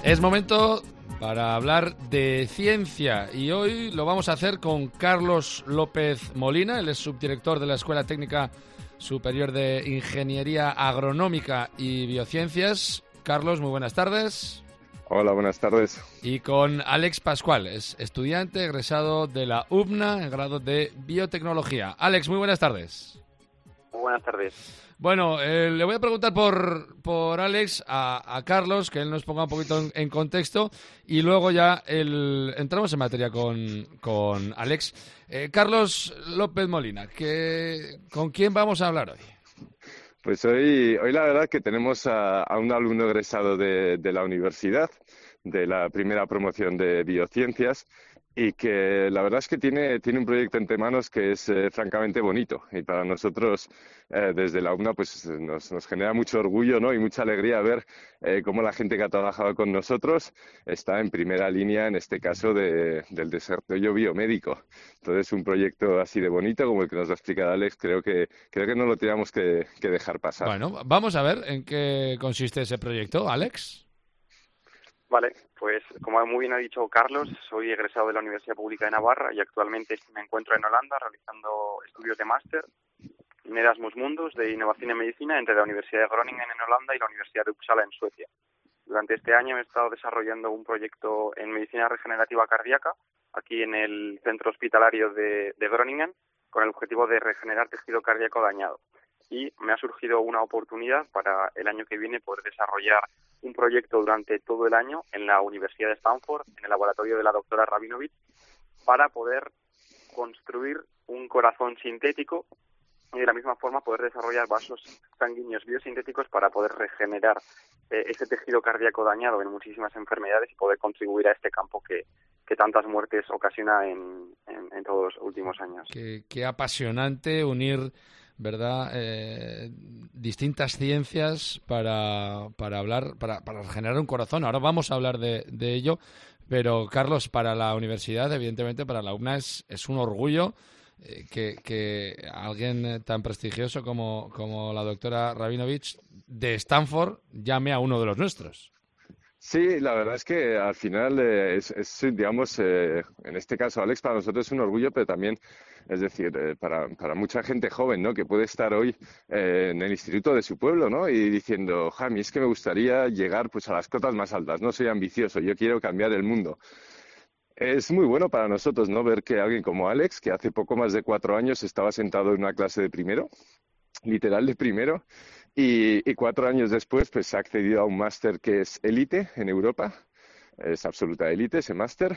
Es momento para hablar de ciencia y hoy lo vamos a hacer con Carlos López Molina, él es subdirector de la Escuela Técnica Superior de Ingeniería Agronómica y Biociencias. Carlos, muy buenas tardes. Hola, buenas tardes. Y con Alex Pascual, es estudiante egresado de la UBNA en grado de Biotecnología. Alex, muy buenas tardes. Muy buenas tardes. Bueno, le voy a preguntar por Alex a Carlos, que él nos ponga un poquito en contexto, y luego ya entramos en materia con Alex. Carlos López Molina, ¿con quién vamos a hablar hoy? Pues hoy la verdad que tenemos a un alumno egresado de la universidad, de la primera promoción de Biociencias, y que la verdad es que tiene un proyecto entre manos que es francamente bonito. Y para nosotros, desde la UNA, pues nos genera mucho orgullo, ¿no? Y mucha alegría ver cómo la gente que ha trabajado con nosotros está en primera línea, en este caso, del desarrollo biomédico. Entonces, un proyecto así de bonito, como el que nos va a explicar Alex, creo que no lo teníamos que dejar pasar. Bueno, vamos a ver en qué consiste ese proyecto, Alex. Vale, pues como muy bien ha dicho Carlos, soy egresado de la Universidad Pública de Navarra y actualmente me encuentro en Holanda realizando estudios de máster en Erasmus Mundus de Innovación en Medicina entre la Universidad de Groningen en Holanda y la Universidad de Uppsala en Suecia. Durante este año he estado desarrollando un proyecto en medicina regenerativa cardíaca aquí en el centro hospitalario de Groningen con el objetivo de regenerar tejido cardíaco dañado. Y me ha surgido una oportunidad para el año que viene poder desarrollar un proyecto durante todo el año en la Universidad de Stanford, en el laboratorio de la doctora Rabinovich, para poder construir un corazón sintético y de la misma forma poder desarrollar vasos sanguíneos biosintéticos para poder regenerar ese tejido cardíaco dañado en muchísimas enfermedades y poder contribuir a este campo que tantas muertes ocasiona en todos los últimos años. Qué apasionante unir, ¿verdad? Distintas ciencias para hablar, para generar un corazón. Ahora vamos a hablar de ello, pero Carlos, para la universidad, evidentemente para la UNA es un orgullo que alguien tan prestigioso como la doctora Rabinovich de Stanford llame a uno de los nuestros. Sí, la verdad es que al final digamos, en este caso, Alex, para nosotros es un orgullo, pero también, es decir, para mucha gente joven, ¿no? Que puede estar hoy en el instituto de su pueblo, ¿no? Y diciendo, Jami, es que me gustaría llegar pues a las cotas más altas, no soy ambicioso, yo quiero cambiar el mundo. Es muy bueno para nosotros, ¿no? Ver que alguien como Alex, que hace poco más de 4 años estaba sentado en una clase de primero, literal de primero, y 4 años después pues ha accedido a un máster que es élite en Europa, es absoluta élite ese máster,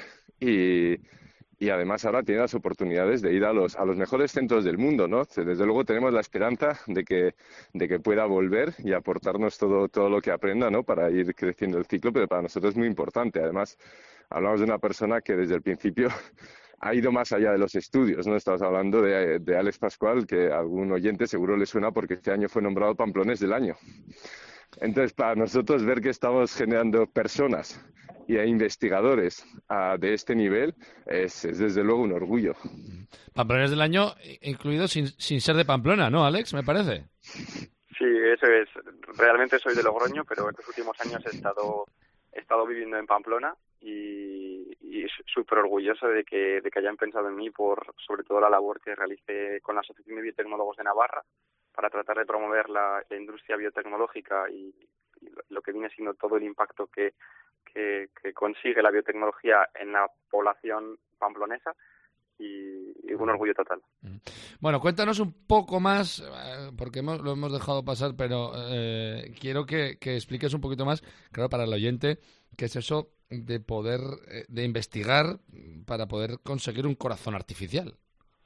y además ahora tiene las oportunidades de ir a los mejores centros del mundo, ¿no? Desde luego tenemos la esperanza de que pueda volver y aportarnos todo lo que aprenda, ¿no? Para ir creciendo el ciclo, pero para nosotros es muy importante. Además, hablamos de una persona que desde el principio ha ido más allá de los estudios, ¿no? Estamos hablando de Alex Pascual, que a algún oyente seguro le suena porque este año fue nombrado Pamplonés del Año. Entonces, para nosotros ver que estamos generando personas y investigadores de este nivel es desde luego un orgullo. Pamplonés del Año incluido sin ser de Pamplona, ¿no, Alex? Me parece. Sí, eso es. Realmente soy de Logroño, pero estos últimos años he estado viviendo en Pamplona y súper orgulloso de que hayan pensado en mí por sobre todo la labor que realicé con la Asociación de Biotecnólogos de Navarra para tratar de promover la industria biotecnológica y lo que viene siendo todo el impacto que consigue la biotecnología en la población pamplonesa y un orgullo total. Bueno, cuéntanos un poco más, porque lo hemos dejado pasar, pero quiero que expliques un poquito más, claro, para el oyente, qué es eso de poder, de investigar para poder conseguir un corazón artificial.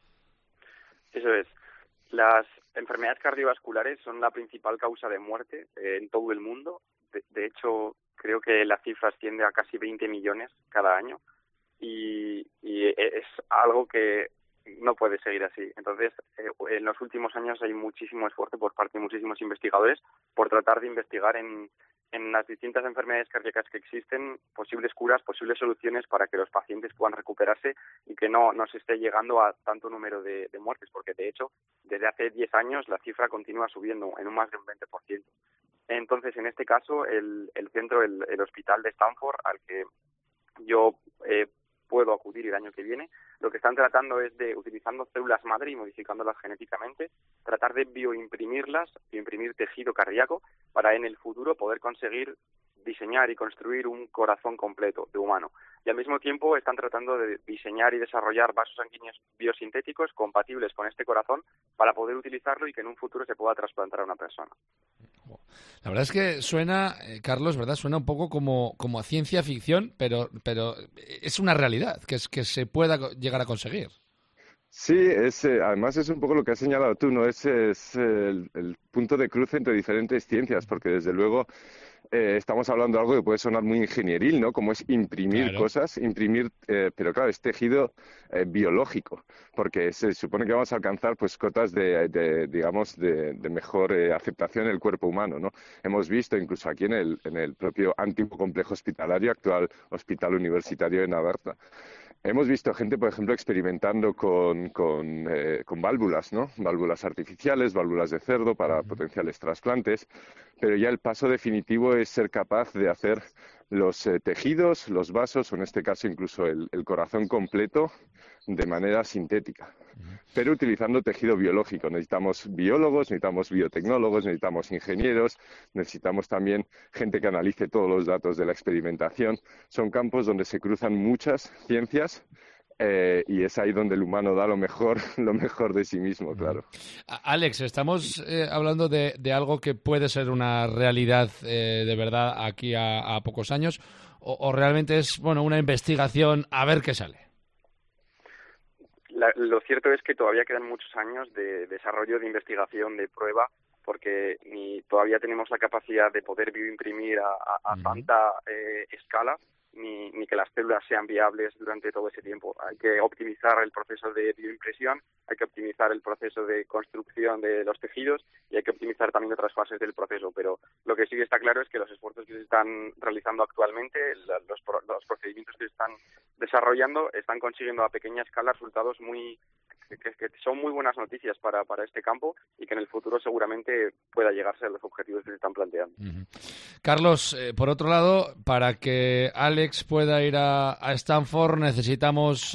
Eso es. Las enfermedades cardiovasculares son la principal causa de muerte en todo el mundo. De hecho, creo que la cifra asciende a casi 20 millones cada año y es algo que no puede seguir así. Entonces, en los últimos años hay muchísimo esfuerzo por parte de muchísimos investigadores por tratar de investigar en las distintas enfermedades cardíacas que existen posibles curas, posibles soluciones para que los pacientes puedan recuperarse y que no se esté llegando a tanto número de muertes, porque de hecho, desde hace 10 años la cifra continúa subiendo en un más de un 20%. Entonces, en este caso, el centro, el hospital de Stanford, al que yo puedo acudir el año que viene, lo que están tratando es de, utilizando células madre y modificándolas genéticamente, tratar de bioimprimirlas, bioimprimir tejido cardíaco, para en el futuro poder conseguir diseñar y construir un corazón completo de humano. Y al mismo tiempo están tratando de diseñar y desarrollar vasos sanguíneos biosintéticos compatibles con este corazón para poder utilizarlo y que en un futuro se pueda trasplantar a una persona. La verdad es que suena, Carlos, ¿verdad? Suena un poco como a ciencia ficción, pero es una realidad que se pueda llegar a conseguir. Sí, además es un poco lo que has señalado tú, ¿no? Es el punto de cruce entre diferentes ciencias, porque desde luego estamos hablando de algo que puede sonar muy ingenieril, ¿no? Como es imprimir cosas, pero claro, es tejido biológico, porque se supone que vamos a alcanzar pues cotas digamos, de mejor aceptación en el cuerpo humano, ¿no? Hemos visto incluso aquí en el propio antiguo complejo hospitalario, actual Hospital Universitario de Navarra. Hemos visto gente, por ejemplo, experimentando con válvulas, ¿no? Válvulas artificiales, válvulas de cerdo para potenciales trasplantes, pero ya el paso definitivo es ser capaz de hacer los tejidos, los vasos, o en este caso incluso el corazón completo, de manera sintética, pero utilizando tejido biológico. Necesitamos biólogos, necesitamos biotecnólogos, necesitamos ingenieros, necesitamos también gente que analice todos los datos de la experimentación. Son campos donde se cruzan muchas ciencias y es ahí donde el humano da lo mejor de sí mismo, claro. Alex, estamos hablando de algo que puede ser una realidad de verdad aquí a pocos años, o realmente es una investigación a ver qué sale. Lo cierto es que todavía quedan muchos años de desarrollo, de investigación, de prueba, porque ni todavía tenemos la capacidad de poder bioimprimir a tanta escala, ni que las células sean viables durante todo ese tiempo. Hay que optimizar el proceso de bioimpresión, hay que optimizar el proceso de construcción de los tejidos y hay que optimizar también otras fases del proceso. Pero lo que sí está claro es que los esfuerzos que se están realizando actualmente, los procedimientos que se están desarrollando, están consiguiendo a pequeña escala resultados que son muy buenas noticias para este campo y que en el futuro seguramente pueda llegarse a los objetivos que se están planteando. Carlos, por otro lado, para que Alex pueda ir a Stanford necesitamos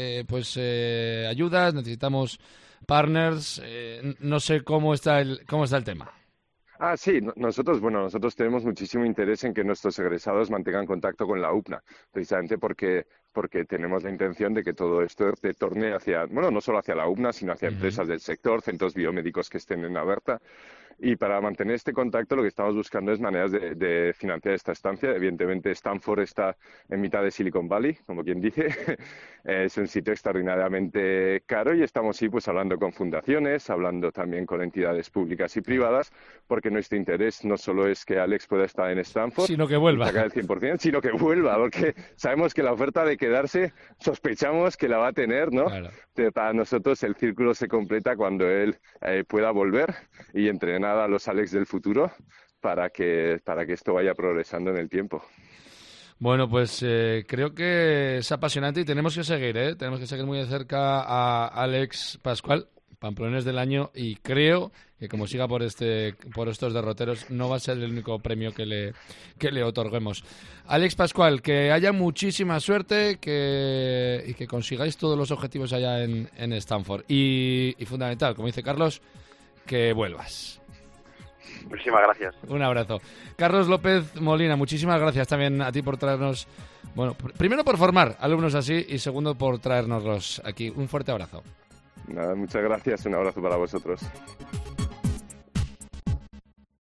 ayudas, necesitamos partners. No sé cómo está el tema. Sí, nosotros tenemos muchísimo interés en que nuestros egresados mantengan contacto con la UPNA, precisamente porque tenemos la intención de que todo esto retorne hacia, no solo hacia la UPNA, sino hacia empresas del sector, centros biomédicos que estén en Navarra. Y para mantener este contacto lo que estamos buscando es maneras de financiar esta estancia. Evidentemente Stanford está en mitad de Silicon Valley, como quien dice. Es un sitio extraordinariamente caro y estamos hablando con fundaciones, hablando también con entidades públicas y privadas, porque nuestro interés no solo es que Alex pueda estar en Stanford, sino que vuelva. Sacar el 100%, sino que vuelva, porque sabemos que la oferta de quedarse sospechamos que la va a tener, ¿no? Claro. Pero para nosotros el círculo se completa cuando él pueda volver y entrenar a los Alex del futuro para que esto vaya progresando en el tiempo. Bueno, pues creo que es apasionante y tenemos que seguir, tenemos que seguir muy de cerca a Alex Pascual, Pamplones del Año, y creo que como siga por estos derroteros no va a ser el único premio que le otorguemos. Alex Pascual, que haya muchísima suerte y que consigáis todos los objetivos allá en Stanford. Y fundamental, como dice Carlos, que vuelvas. Muchísimas gracias. Un abrazo. Carlos López Molina, muchísimas gracias también a ti por traernos, primero por formar alumnos así y segundo por traernoslos aquí. Un fuerte abrazo. Nada, muchas gracias, un abrazo para vosotros.